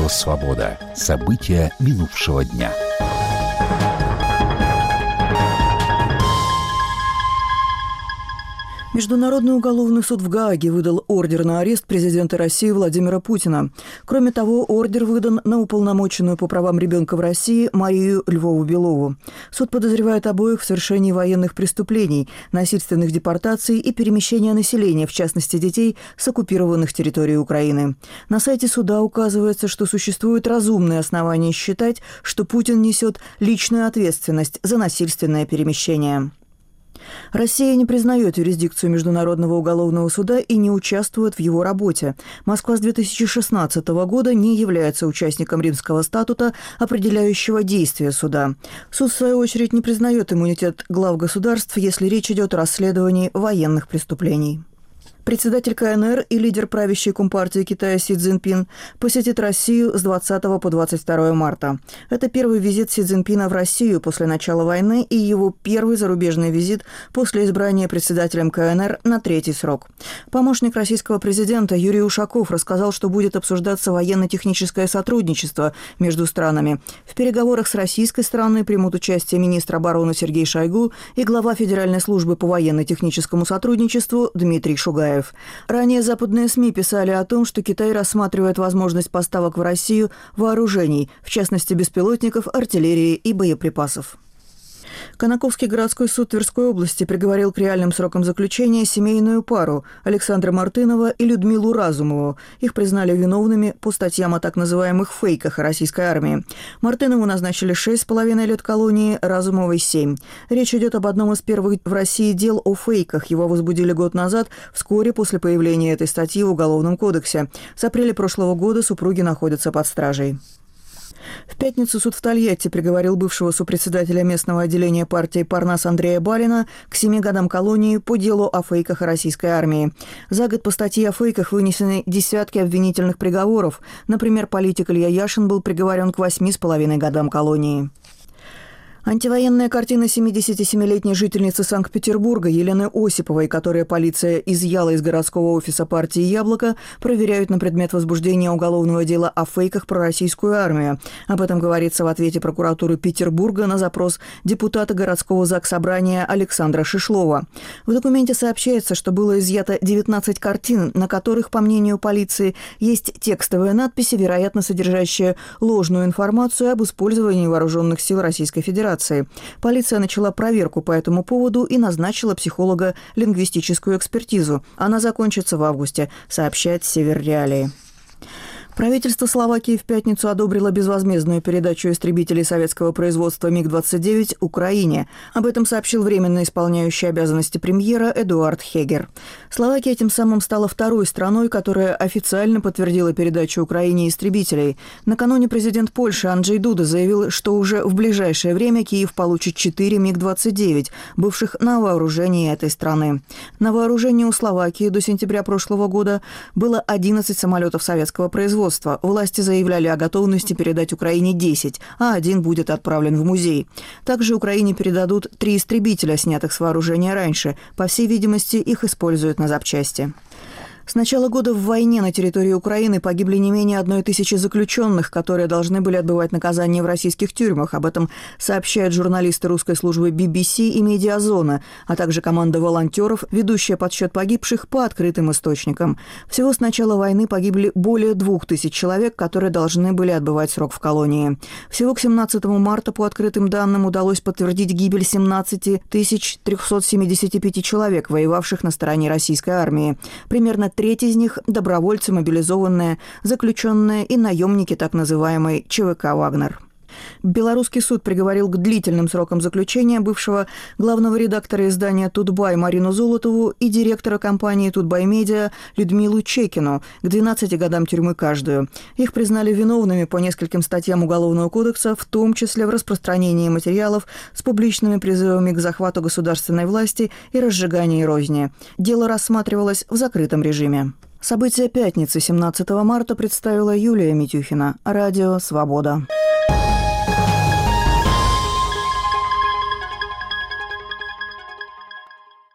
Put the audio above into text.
Радио «Свобода». События минувшего дня. Международный уголовный суд в Гааге выдал ордер на арест президента России Владимира Путина. Кроме того, ордер выдан на уполномоченную по правам ребенка в России Марию Львову-Белову. Суд подозревает обоих в совершении военных преступлений, насильственных депортаций и перемещения населения, в частности детей, с оккупированных территорий Украины. На сайте суда указывается, что существуют разумные основания считать, что Путин несет личную ответственность за насильственное перемещение. Россия не признает юрисдикцию Международного уголовного суда и не участвует в его работе. Москва с 2016 года не является участником Римского статута, определяющего действия суда. Суд, в свою очередь, не признает иммунитет глав государств, если речь идет о расследовании военных преступлений. Председатель КНР и лидер правящей Компартии Китая Си Цзиньпин посетит Россию с 20 по 22 марта. Это первый визит Си Цзиньпина в Россию после начала войны и его первый зарубежный визит после избрания председателем КНР на третий срок. Помощник российского президента Юрий Ушаков рассказал, что будет обсуждаться военно-техническое сотрудничество между странами. В переговорах с российской стороной примут участие министр обороны Сергей Шойгу и глава Федеральной службы по военно-техническому сотрудничеству Дмитрий Шугаев. Ранее западные СМИ писали о том, что Китай рассматривает возможность поставок в Россию вооружений, в частности беспилотников, артиллерии и боеприпасов. Конаковский городской суд Тверской области приговорил к реальным срокам заключения семейную пару Александра Мартынова и Людмилу Разумову. Их признали виновными по статьям о так называемых фейках о российской армии. Мартынову назначили 6,5 лет колонии, Разумовой – 7. Речь идет об одном из первых в России дел о фейках. Его возбудили год назад, вскоре после появления этой статьи в Уголовном кодексе. С апреля прошлого года супруги находятся под стражей. В пятницу суд в Тольятти приговорил бывшего сопредседателя местного отделения партии «Парнас» Андрея Балина к 7 годам колонии по делу о фейках о российской армии. За год по статье о фейках вынесены десятки обвинительных приговоров. Например, политик Илья Яшин был приговорен к 8,5 годам колонии. Антивоенная картина 77-летней жительницы Санкт-Петербурга Елены Осиповой, которую полиция изъяла из городского офиса партии «Яблоко», проверяют на предмет возбуждения уголовного дела о фейках про российскую армию. Об этом говорится в ответе прокуратуры Петербурга на запрос депутата городского заксобрания Александра Шишлова. В документе сообщается, что было изъято 19 картин, на которых, по мнению полиции, есть текстовые надписи, вероятно, содержащие ложную информацию об использовании вооруженных сил Российской Федерации. Полиция начала проверку по этому поводу и назначила психолого-лингвистическую экспертизу. Она закончится в августе, сообщает Север Реалии. Правительство Словакии в пятницу одобрило безвозмездную передачу истребителей советского производства МиГ-29 Украине. Об этом сообщил временно исполняющий обязанности премьера Эдуард Хегер. Словакия тем самым стала второй страной, которая официально подтвердила передачу Украине истребителей. Накануне президент Польши Анджей Дуда заявил, что уже в ближайшее время Киев получит 4 МиГ-29, бывших на вооружении этой страны. На вооружении у Словакии до сентября прошлого года было 11 самолетов советского производства. Власти заявляли о готовности передать Украине 10, а один будет отправлен в музей. Также Украине передадут 3 истребителя, снятых с вооружения раньше. По всей видимости, их используют на запчасти. С начала года в войне на территории Украины погибли не менее 1000 заключенных, которые должны были отбывать наказание в российских тюрьмах. Об этом сообщают журналисты русской службы BBC и «Медиазона», а также команда волонтеров, ведущая подсчет погибших по открытым источникам. Всего с начала войны погибли более 2000 человек, которые должны были отбывать срок в колонии. Всего к 17 марта по открытым данным удалось подтвердить гибель 17 375 человек, воевавших на стороне российской армии. Примерно треть из них – добровольцы, мобилизованные, заключенные и наемники так называемой ЧВК «Вагнер». Белорусский суд приговорил к длительным срокам заключения бывшего главного редактора издания «Тутбай» Марину Золотову и директора компании «Тутбай Медиа» Людмилу Чекину к 12 годам тюрьмы каждую. Их признали виновными по нескольким статьям Уголовного кодекса, в том числе в распространении материалов с публичными призывами к захвату государственной власти и разжигании розни. Дело рассматривалось в закрытом режиме. События пятницы 17 марта представила Юлия Митюхина. Радио «Свобода».